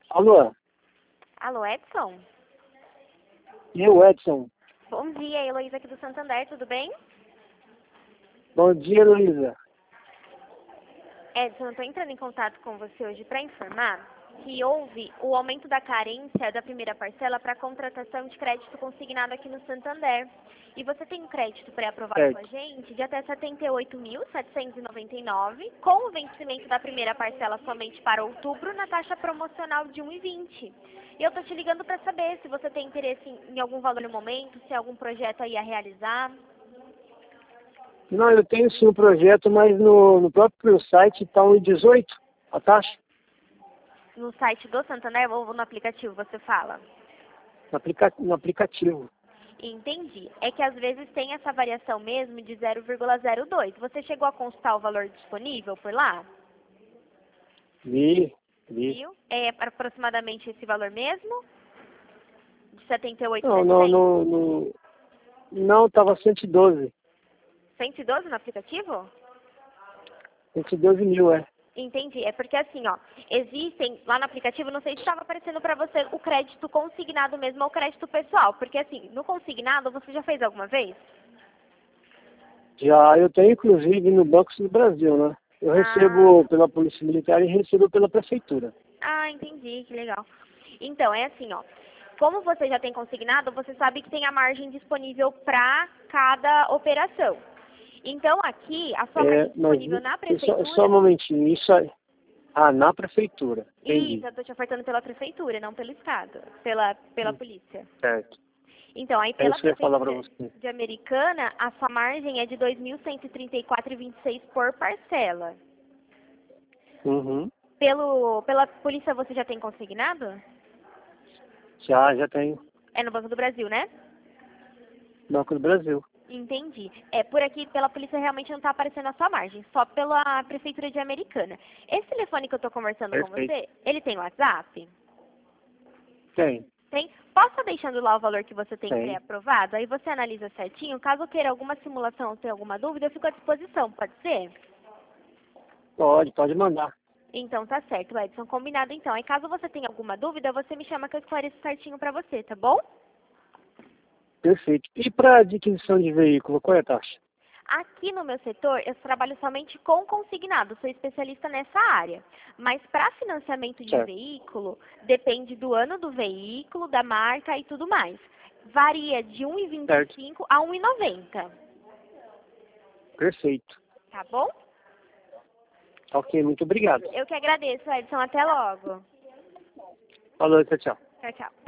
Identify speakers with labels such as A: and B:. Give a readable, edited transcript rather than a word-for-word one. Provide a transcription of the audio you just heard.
A: Alô?
B: Alô, Edson?
A: Eu, Edson.
B: Bom dia, Heloísa aqui do Santander, tudo bem?
A: Bom dia, Luísa.
B: Edson, eu estou entrando em contato com você hoje para informar que houve o aumento da carência da primeira parcela para contratação de crédito consignado aqui no Santander. E você tem um crédito pré-aprovado com a gente de até R$ 78.799, com o vencimento da primeira parcela somente para outubro na taxa promocional de 1,20. E eu estou te ligando para saber se você tem interesse em algum valor no momento, se algum projeto aí a realizar.
A: Não, eu tenho sim um projeto, mas no próprio site está 1,18 a taxa.
B: No site do Santander ou no aplicativo, você fala?
A: No aplicativo.
B: Entendi. É que às vezes tem essa variação mesmo de 0,02. Você chegou a consultar o valor disponível por lá?
A: Vi.
B: Viu? É aproximadamente esse valor mesmo? De 78,700?
A: Não, estava 112.
B: 112 no aplicativo?
A: 112 mil, é.
B: Entendi. É porque assim, ó, existem lá no aplicativo, não sei se estava aparecendo para você o crédito consignado mesmo ou o crédito pessoal. Porque assim, no consignado você já fez alguma vez?
A: Já eu tenho, inclusive, no Banco do Brasil, né? Eu recebo pela Polícia Militar e recebo pela Prefeitura.
B: Ah, entendi, que legal. Então, é assim, ó. Como você já tem consignado, você sabe que tem a margem disponível para cada operação. Então, aqui, a sua margem disponível na prefeitura...
A: Só um momentinho, isso aí. Ah, na Prefeitura. Entendi.
B: Isso, eu estou te ofertando pela prefeitura, não pelo Estado, pela polícia.
A: Certo.
B: Então, aí
A: É
B: pela
A: isso que eu ia falar pra
B: prefeitura
A: você.
B: de Americana, a sua margem é de R$ 2.134,26 por parcela.
A: Uhum.
B: Pela polícia você já tem consignado?
A: Já tenho.
B: É no Banco do Brasil, né?
A: Banco do Brasil.
B: Entendi. É, por aqui, pela polícia, realmente não está aparecendo a sua margem, só pela Prefeitura de Americana. Esse telefone que eu estou conversando com
A: Perfeito.
B: você, ele tem WhatsApp?
A: Tem.
B: Tem? Posso estar deixando lá o valor que você tem
A: Tem.
B: pré-aprovado? Aí você analisa certinho. Caso queira alguma simulação ou tenha alguma dúvida, eu fico à disposição, pode ser?
A: Pode mandar.
B: Então tá certo, Edson. Combinado então. Aí caso você tenha alguma dúvida, você me chama que eu esclareço certinho para você, tá bom?
A: Perfeito. E para adquisição de veículo, qual é a taxa?
B: Aqui no meu setor, eu trabalho somente com consignado, sou especialista nessa área. Mas para financiamento de
A: Certo.
B: veículo, depende do ano do veículo, da marca e tudo mais. Varia de 1,25 a 1,90.
A: Perfeito.
B: Tá bom?
A: Ok, muito obrigado.
B: Eu que agradeço, Edson. Até logo.
A: Falou, tchau.
B: Tchau, tchau.